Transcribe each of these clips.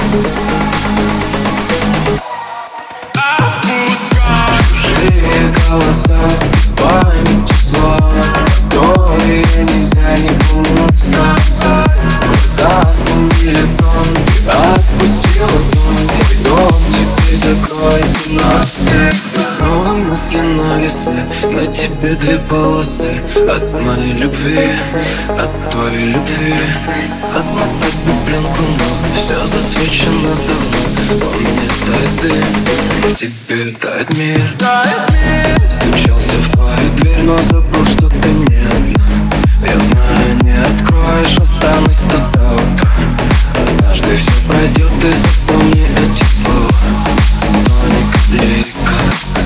Чужие голоса в памяти слова, которые нельзя не помнить назад. Глаза сменили тон, ты отпустила дом. Мой дом теперь закроется навсегда. Снова мысли на весы, на тебе две полосы. От моей любви, от твоей любви. Отмотать бы пленку, но все засвечено давно. Во мне тает дым, в тебе тает мир. Стучался в твою дверь, но забыл, что ты не одна. Я знаю, не откроешь, останусь тут до утра. Однажды все пройдет, ты запомни эти слова. Тоник, лирика.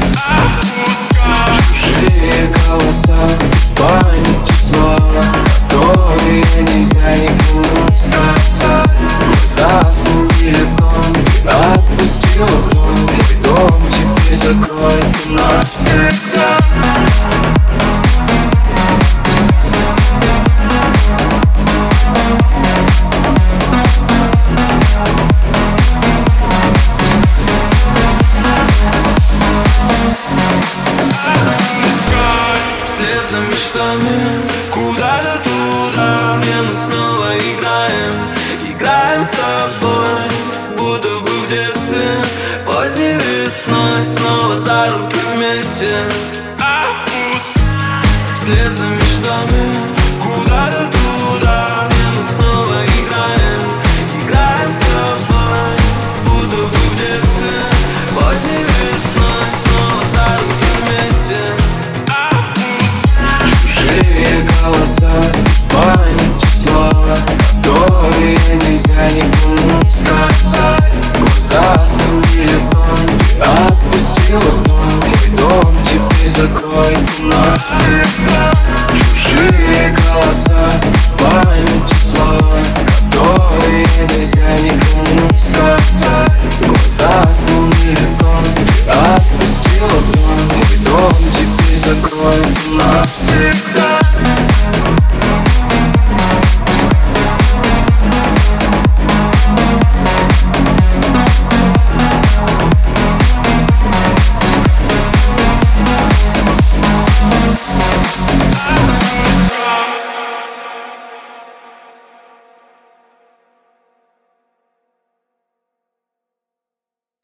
Чужие голоса в памяти слова, которые нельзя не помнить назад. Глаза сменили тон, ты отпустила в дом. Мой дом теперь закроется навсегда. Вслед за мечтами куда-то туда, где мы снова играем с тобой, будто бы в детстве. Поздней весной снова за руки вместе. Вслед за